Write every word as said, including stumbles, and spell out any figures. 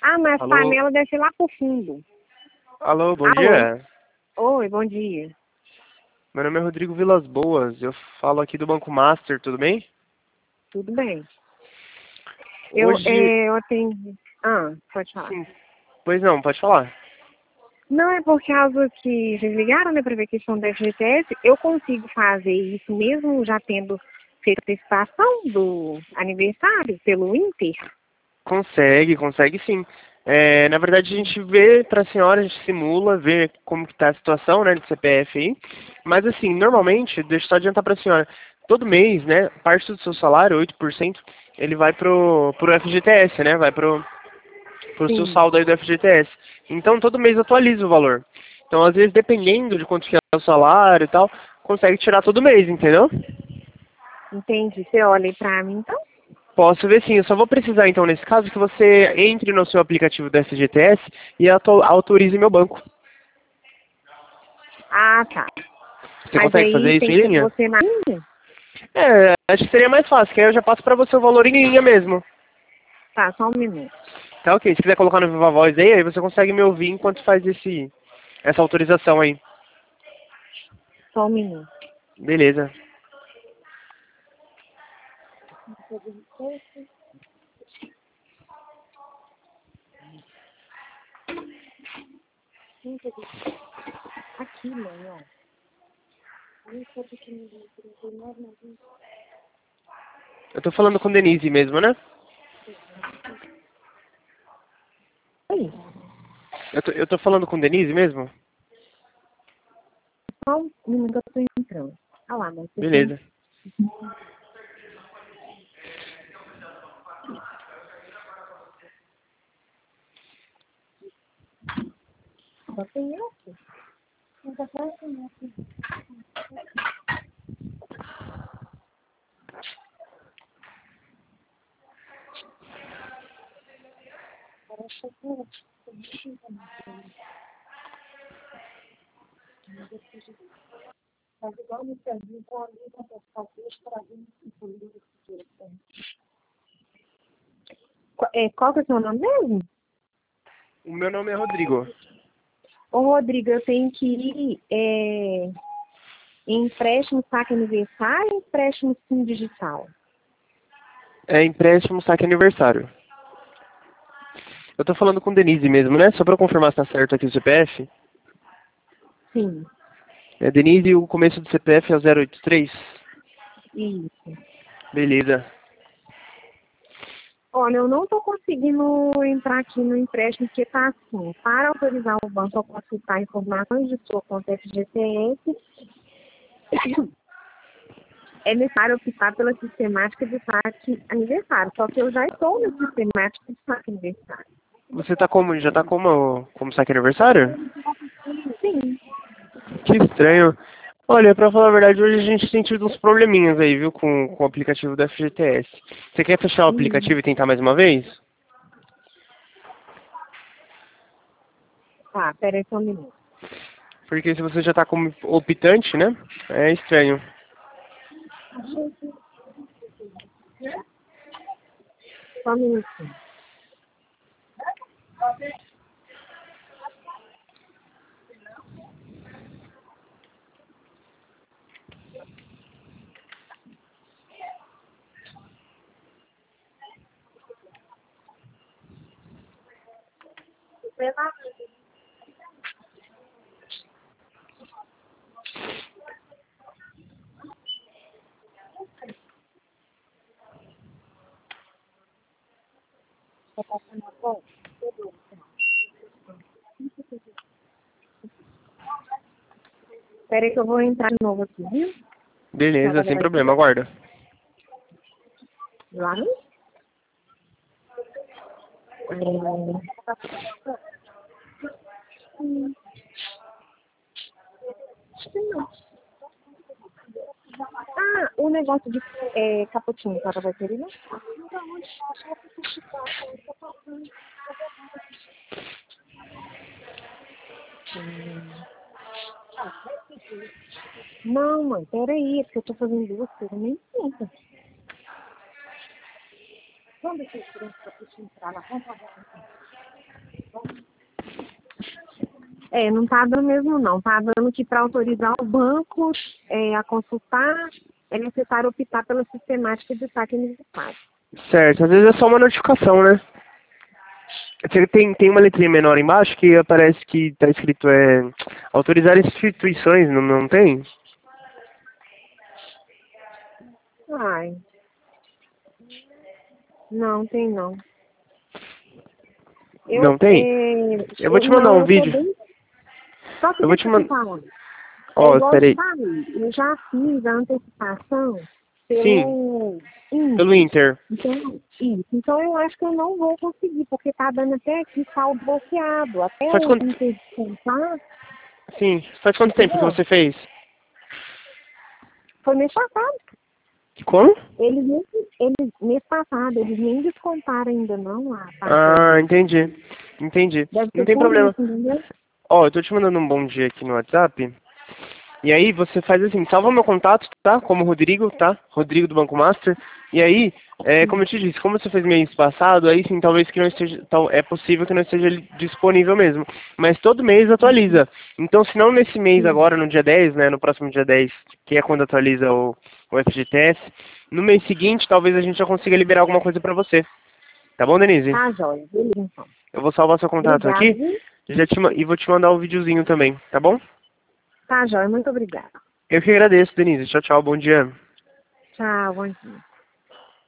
Ah, mas Alô? panela deve ser lá pro fundo. Alô, bom Alô? dia. Oi, bom dia. Meu nome é Rodrigo Vilas Boas. Eu falo aqui do Banco Master, tudo bem? Tudo bem. Eu, Hoje... é, eu atendi. Ah, pode falar. Sim. Pois não, pode falar. Não, é por causa que vocês ligaram, né, pra ver a questão da F G T S. Eu consigo fazer isso mesmo já tendo feito a antecipação do aniversário pelo Inter? Consegue, consegue sim. É, na verdade, a gente vê para a senhora, a gente simula, vê como que está a situação, né, do C P F aí. Mas assim, normalmente, deixa eu só adiantar para a senhora, todo mês, né, parte do seu salário, oito por cento, ele vai pro, pro F G T S, né, vai pro, pro seu Sim, saldo aí do F G T S. Então, todo mês atualiza o valor. Então, às vezes, dependendo de quanto que é o salário e tal, consegue tirar todo mês, entendeu? entendi. Você olha aí pra mim, então? Posso ver sim, eu só vou precisar então, nesse caso, que você entre no seu aplicativo do F G T S e auto- autorize meu banco. Ah, tá. Você Mas consegue fazer aí isso tem em que ser linha? você na linha? É, acho que seria mais fácil, que aí eu já passo pra você o valor em linha mesmo. Tá, só um minuto. Tá ok, se quiser colocar no Viva Voz aí, aí você consegue me ouvir enquanto faz esse, essa autorização aí. Só um minuto. Beleza. Aqui, mãe, ó. Eu tô falando com Denise mesmo, né? Oi, Eu tô, eu tô falando com Denise mesmo? só um minuto que eu tô entrando. Ah lá, mas você tem... Beleza. Só tem esse? Mas agora tem esse. Mas igual me serviu com a linha para fazer para vir o livro que tem. Qual é, qual que é o seu nome mesmo? O meu nome é Rodrigo. Ô, Rodrigo, eu tenho que ir é, em empréstimo saque aniversário e empréstimo sim digital. É empréstimo saque aniversário. Eu tô falando com Denise mesmo, né? Só pra confirmar se tá certo aqui o C P F. Sim, É Denise, o começo do C P F é o zero oito três. isso. Beleza. Olha, eu não estou conseguindo entrar aqui no empréstimo porque está assim. Para autorizar o banco a consultar informações de sua conta F G T S, é necessário optar pela sistemática de saque aniversário. Só que eu já estou na sistemática de saque aniversário. Você tá como? Já tá como, como saque aniversário? Sim. Que estranho. Olha, pra falar a verdade, hoje a gente tem tido uns probleminhas aí, viu, com, com o aplicativo do F G T S. Você quer fechar o Hum. aplicativo e tentar mais uma vez? Tá, peraí só um minuto. Porque se você já tá como optante, né, é estranho. Só um minutinho. Peraí que eu vou entrar de novo aqui, viu? Já Beleza, vai sem levar esse problema, aguarda. lá no... Hum. Hum. Acho que não. Ah, o negócio de é, caputinho, a senhora vai querer, não? Hum. Não, mãe, peraí, é porque eu tô fazendo duas coisas, nem sinto. Vamos deixar esse caputinho pra lá, vamos pagar. É, não tá dando mesmo não. Tá dando que para autorizar o banco é, a consultar, é necessário optar pela sistemática de saque universitário. Certo, às vezes é só uma notificação, né? Você Tem, tem uma letrinha menor embaixo que aparece que está escrito é, autorizar instituições, não, não tem? Ai, não, tem não. Eu, Não tem? é, Eu vou eu te mandar não, um eu tô vídeo. bem. Só que Eu vou te deixa eu te mandar. falar. É Ó, igual eu te peraí. falei, eu já fiz a antecipação Sim, pelo pelo Inter. Inter. Então, isso. Então eu acho que eu não vou conseguir, porque tá dando até aqui saldo bloqueado. Até Faz o quanto, Inter descontar, sim, faz quanto tempo que entendeu? você fez? Foi mês passado. Como? Eles, nem, eles, mês passado, eles nem descontaram ainda não a Ah, parcela. entendi. Entendi. Deve Não ser tem por problema. isso, entendeu? Ó, eu tô te mandando um bom dia aqui no WhatsApp. E aí você faz assim, salva meu contato, tá? Como Rodrigo, tá? Rodrigo do Banco Master. E aí, é, como eu te disse, como você fez mês passado, aí sim, talvez que não esteja, tal, é possível que não esteja ali disponível mesmo. Mas todo mês atualiza. Então, se não nesse mês Sim. agora, no dia dez, né, no próximo dia dez, que é quando atualiza o, o F G T S, no mês seguinte, talvez a gente já consiga liberar alguma coisa pra você. Tá bom, Denise? Tá, joia. Beleza, então. Eu vou salvar seu contato Obrigada, aqui viu? e já te, ma- e vou te mandar o videozinho também, tá bom? Tá, joia. Muito obrigada. Eu que agradeço, Denise. Tchau, tchau. Bom dia. Tchau, bom dia.